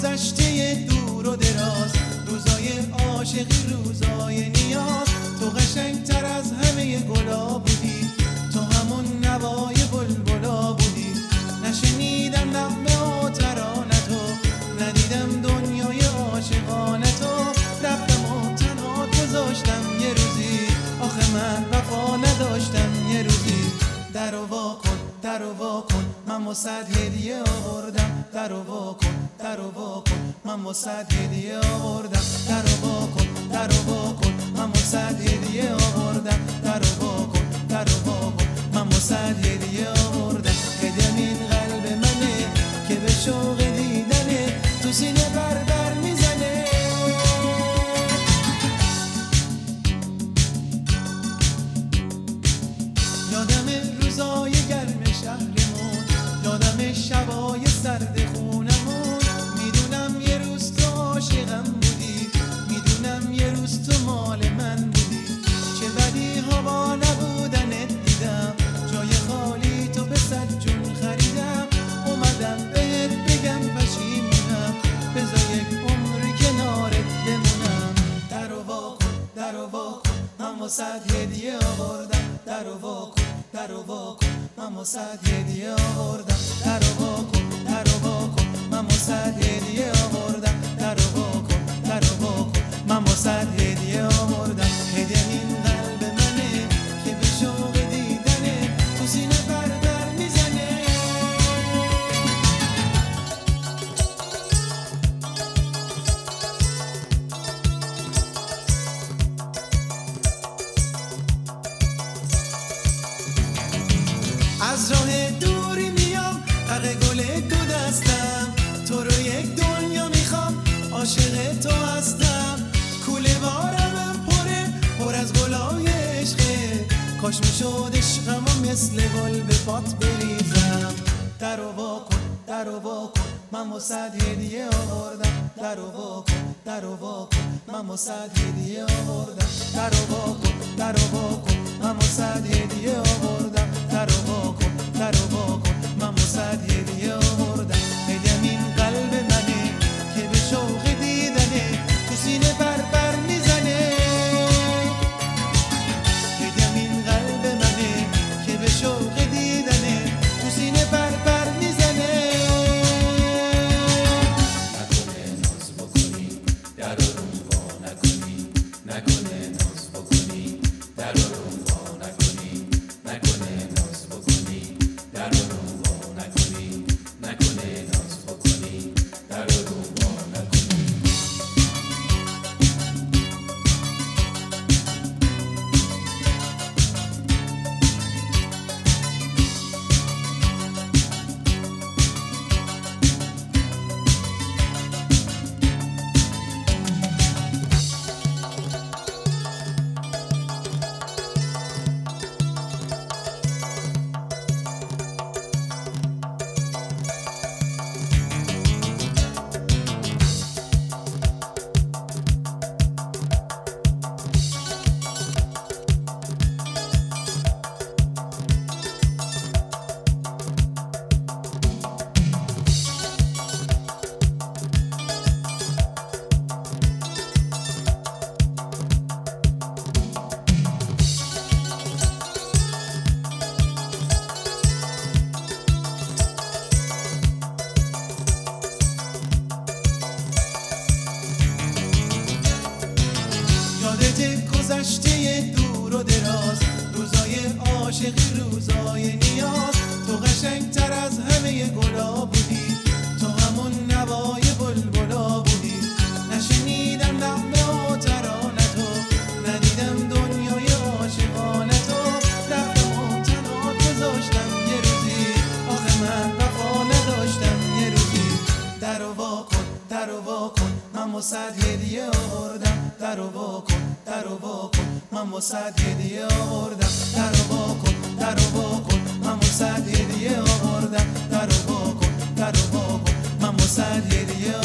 گذشته دور و دراز، روزای عاشقی، روزای نیاز. تو قشنگتر از همه گلا بودی، تو همون نوای بلبلا بودی. نشنیدم نغمه و ترانتو، ندیدم دنیای عاشقانتو. رفتم و تنها گذاشتم یه روزی، آخه من وفا نداشتم یه روزی. درو وا کن، درو وا کن، من واسد هدیه آوردم. درو وا کن، درو وا کن، من واسد هدیه آوردم. درو وا کن، درو وا کن، من واسد هدیه آوردم. درو وا کن، درو وا کن، من واسد هدیه آوردم. هدیه‌م این قلب منه که به شوق دیدنه تو سینه بر میزنه. یادم روزای گرم شهرمون، یادم شبای سرد خونمون. میدونم یه روز تو عاشقم بودی، میدونم یه روز تو مال من بودی. چه بدی هوا نبودنت دیدم، جای خالی تو به صد جون خریدم. اومدم بهت بگم پشیمونم، بذار یک عمر کنارت بمونم. درو وا کن، درو وا کن، من واسد هدیه آوردم. درو وا کن، درو وا کن، من واسد هدیه آوردم. درو وا کن، درو وا کن، من واسد هدیه آوردم. درو وا کن، درو وا کن، من واسد هدیه آوردم. هدیه‌م این قلب منه که به شوق دیدنه تو سینه بر میزنه. از راه دوری میام، حق گل دو دستم. تو رو یک دنیا میخوام، عاشق تو هستم. کوله بارمم پر از گلای عشقه، کاش میشد عشقمو مثل گل به پات بریزم. درو وا کن، درو وا کن، من واسد هدیه آوردم. درو وا کن، درو وا کن، من واسد هدیه آوردم. درو وا کن، درو وا کن، من واسد هدیه آوردم. درو وا کن، درو وا کن، من واسد هدیه آوردم. هدیه‌م این قلب منه که به شوق دیدنه تو سینه بر میزنه. هدیه‌م این قلب منه که به شوق دیدنه تو سینه بر میزنه. نکنه ناز بکنی، در رو وا نکنی. نکنه ناز بکنی، در رو وا نکنی. نکنه ناز بکنی، در رو وا نکنی. نکنه ناز بکنی، در رو وا نکنی. گذشته دور و دراز، روزای عاشقی، روزای نیاز. تو قشنگتر از همه گلا بودی، تو همون نوای بلبلا بودی. نشنیدم نغمه و ترانتو، ندیدم دنیای عاشقانتو. رفتم و تنها گذاشتم یه روزی، آخه من وفا نداشتم یه روزی. درو وا کن، درو وا کن، من واسد هدیه آوردم. درو وا کن، درو وا کن، من واسد هدیه آوردم. درو وا کن، درو وا کن، من واسد هدیه آوردم. درو وا کن، درو وا کن، من واسد هدیه